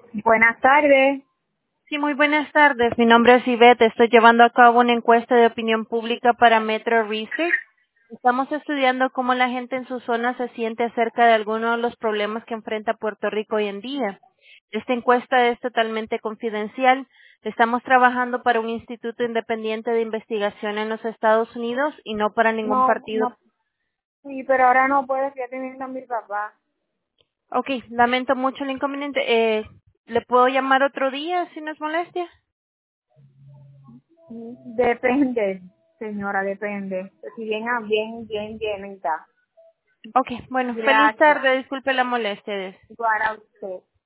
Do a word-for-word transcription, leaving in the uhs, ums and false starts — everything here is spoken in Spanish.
Buenas tardes. Sí, muy buenas tardes. Mi nombre es Ivette. Estoy llevando a cabo una encuesta de opinión pública para Metro Research. Estamos estudiando cómo la gente en su zona se siente acerca de algunos de los problemas que enfrenta Puerto Rico hoy en día. Esta encuesta es totalmente confidencial. Estamos trabajando para un instituto independiente de investigación en los Estados Unidos y no para ningún No, partido. no, sí, pero ahora no puedo, estoy atendiendo a mi papá. Ok, lamento mucho el inconveniente. Eh, ¿Le puedo llamar otro día si no es molestia? Depende, señora, depende. Si bien, bien, bien, bien está. Ok, bueno, feliz Gracias. tarde. Disculpe la molestia. Igual a usted.